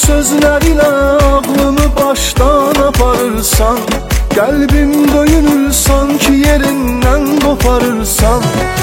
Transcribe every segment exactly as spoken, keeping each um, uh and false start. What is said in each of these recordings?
sözlerle aklımı baştan aparırsan, kalbim döyünür sanki yerinden koparırsan.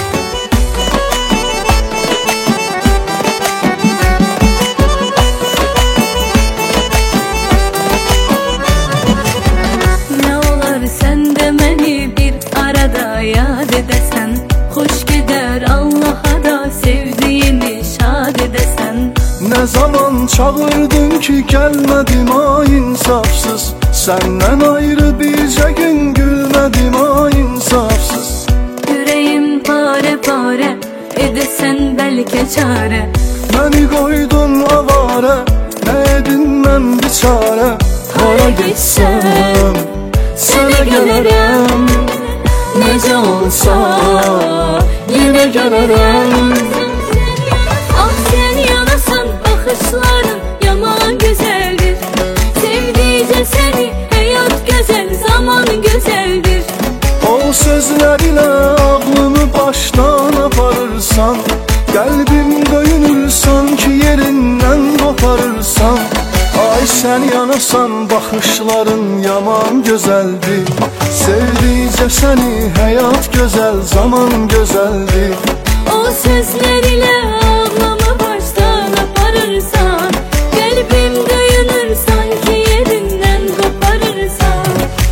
Ne olar sen de beni bir arada yad edesen, hoş gider Allah'a da sevdiğini şad edesen. Ne zaman çağırdın ki gelmedim ha insafsız, senden ayrı birce gün gülmedim ha insafsız. Yüreğim pare pare edesen belki çare, beni koydun avare, ne edin ben bir çare. Hara gitsem sana gelirim, nece olsa yine gelirim. Ah sen yanasan bakışların yaman güzeldir, sevdiğince seni hayat güzel, zaman güzeldir. O sözlerle aklımı baştan aparırsan, kalbim döyünür sanki yerinden koparırsan. Ay sen yanasan bakışların yaman güzeldi, sevdiğince seni hayat güzel, zaman güzeldi. O sözlerle ağlamı baştan aparırsan, kalbim duyunur sanki yerinden koparırsan.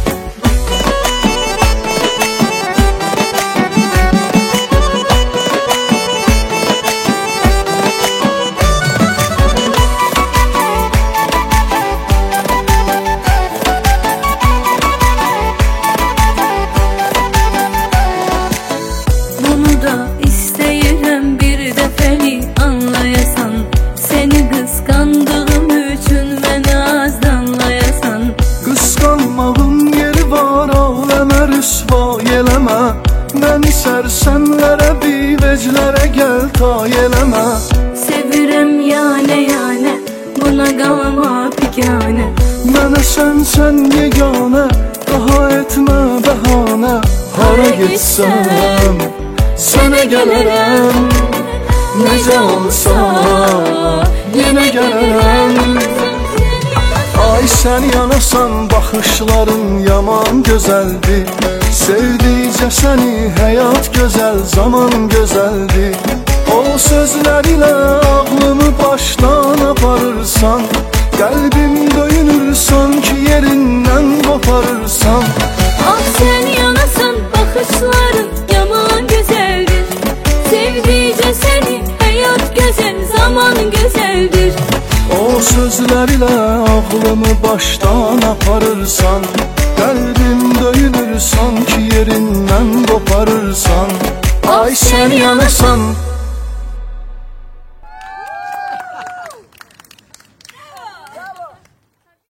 Bunu da isteyirəm bir defeli anlayasan, seni kıskandığım için beni azdanlayasan. Kıskanmağın yeri var, ağlama rüsva yeleme, beni sersemlere bir veclere gel ta yeleme. Sevirəm yane yane, buna qalma pikane. Mənə sən sən yegane, daha etmə bəhanə. Hara gitsəm sənə gələrəm, necə olsa yenə gələrəm. Ay sen yanasan bakışların yaman güzeldi, sevdiğince seni hayat güzel, zaman güzeldi. O sözlerle aklımı baştan aparırsan, kalbim döyünür sanki yerinden koparırsan. Ah sen yanasan bakışların yaman güzeldir, sevdiğince seni hayat güzel, zaman güzeldir. O sözlerle aklımı baştan aparırsan, kalbim döyünür sanki yerinden koparırsan. Ay sen yanasan